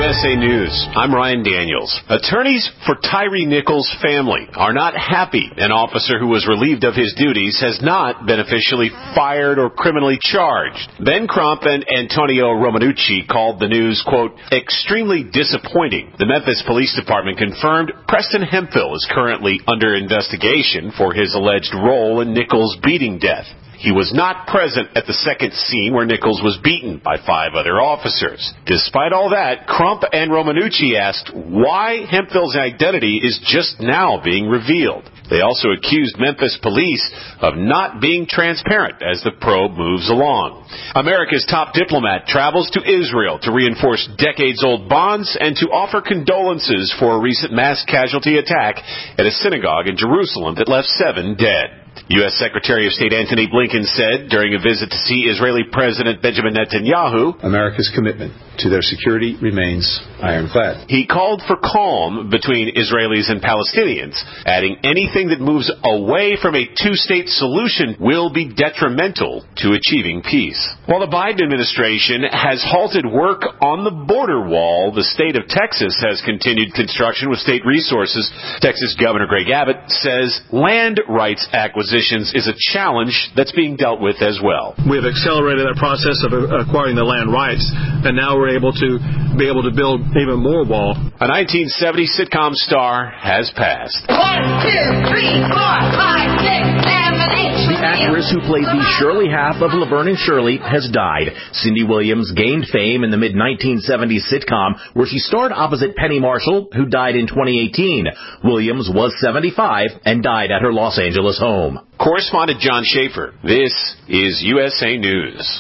USA News. I'm Ryan Daniels. Attorneys for Tyree Nichols' family are not happy an officer who was relieved of his duties has not been officially fired or criminally charged. Ben Crump and Antonio Romanucci called the news, quote, extremely disappointing. The Memphis Police Department confirmed Preston Hemphill is currently under investigation for his alleged role in Nichols' beating death. He was not present at the second scene where Nichols was beaten by 5 other officers. Despite all that, Crump and Romanucci asked why Hemphill's identity is just now being revealed. They also accused Memphis police of not being transparent as the probe moves along. America's top diplomat travels to Israel to reinforce decades-old bonds and to offer condolences for a recent mass casualty attack at a synagogue in Jerusalem that left 7 dead. U.S. Secretary of State Antony Blinken said during a visit to see Israeli President Benjamin Netanyahu, America's commitment to their security remains ironclad. He called for calm between Israelis and Palestinians, adding anything that moves away from a two-state solution will be detrimental to achieving peace. While the Biden administration has halted work on the border wall, the state of Texas has continued construction with state resources. Texas Governor Greg Abbott says land rights acquisitions is a challenge that's being dealt with as well. We have accelerated that process of acquiring the land rights, and now we're able to build even more wall. A 1970 sitcom star has passed. 1, 2, 3, 4, 5, 6, 7, 8. The actress who played the Shirley half of Laverne and Shirley has died. Cindy Williams gained fame in the mid-1970s sitcom where she starred opposite Penny Marshall, who died in 2018. Williams was 75 and died at her Los Angeles home. Correspondent John Schaefer. This is USA News.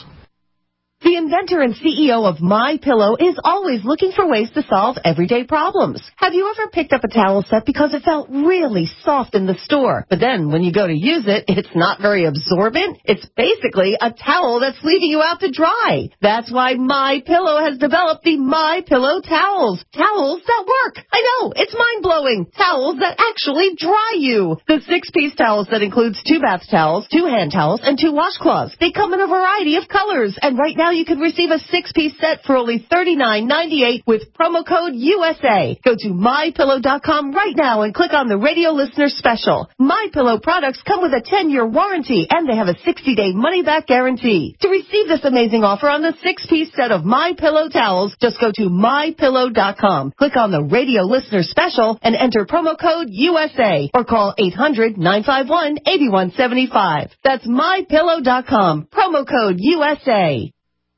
The inventor and CEO of MyPillow is always looking for ways to solve everyday problems. Have you ever picked up a towel set because it felt really soft in the store, but then when you go to use it, it's not very absorbent? It's basically a towel that's leaving you out to dry. That's why MyPillow has developed the MyPillow towels. Towels that work. I know, it's mind-blowing. Towels that actually dry you. The 6-piece towels that includes 2 bath towels, 2 hand towels, and 2 washcloths. They come in a variety of colors, and right now you can receive a 6-piece set for only $39.98 with promo code USA. Go to MyPillow.com right now and click on the radio listener special. MyPillow products come with a 10-year warranty, and they have a 60-day money-back guarantee. To receive this amazing offer on the 6-piece set of MyPillow towels, just go to MyPillow.com. Click on the radio listener special and enter promo code USA or call 800-951-8175. That's MyPillow.com. Promo code USA.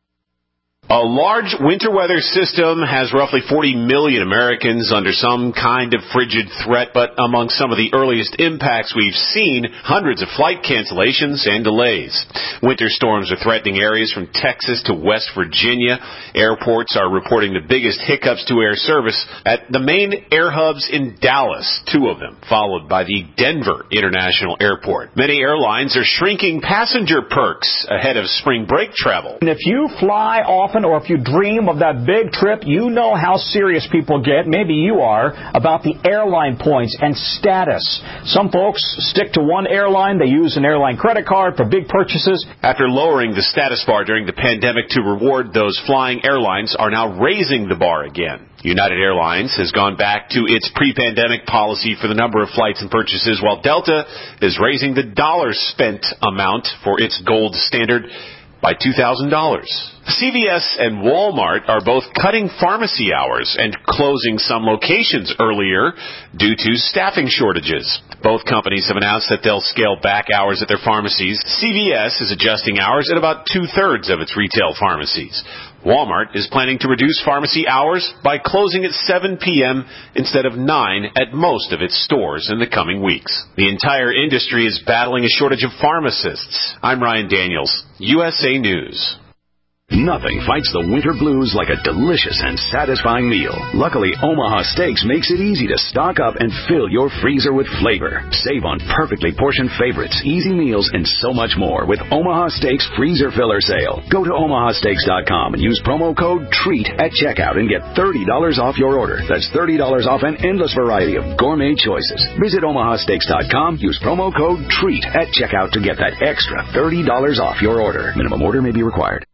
A large winter weather system has roughly 40 million Americans under some kind of frigid threat, but among some of the earliest impacts we've seen, hundreds of flight cancellations and delays. Winter storms are threatening areas from Texas to West Virginia. Airports are reporting the biggest hiccups to air service at the main air hubs in Dallas, 2 of them, followed by the Denver International Airport. Many airlines are shrinking passenger perks ahead of spring break travel. And if you fly often, or if you dream of that big trip, you know how serious people get, maybe you are, about the airline points and status. Some folks stick to one airline. They use an airline credit card for big purchases. After lowering the status bar during the pandemic to reward those flying, airlines are now raising the bar again. United Airlines has gone back to its pre-pandemic policy for the number of flights and purchases, while Delta is raising the dollar spent amount for its gold standard by $2,000. CVS and Walmart are both cutting pharmacy hours and closing some locations earlier due to staffing shortages. Both companies have announced that they'll scale back hours at their pharmacies. CVS is adjusting hours at about 2/3 of its retail pharmacies. Walmart is planning to reduce pharmacy hours by closing at 7 p.m. instead of 9 at most of its stores in the coming weeks. The entire industry is battling a shortage of pharmacists. I'm Ryan Daniels, USA News. Nothing fights the winter blues like a delicious and satisfying meal. Luckily, Omaha Steaks makes it easy to stock up and fill your freezer with flavor. Save on perfectly portioned favorites, easy meals, and so much more with Omaha Steaks Freezer Filler Sale. Go to omahasteaks.com and use promo code TREAT at checkout and get $30 off your order. That's $30 off an endless variety of gourmet choices. Visit omahasteaks.com, use promo code TREAT at checkout to get that extra $30 off your order. Minimum order may be required.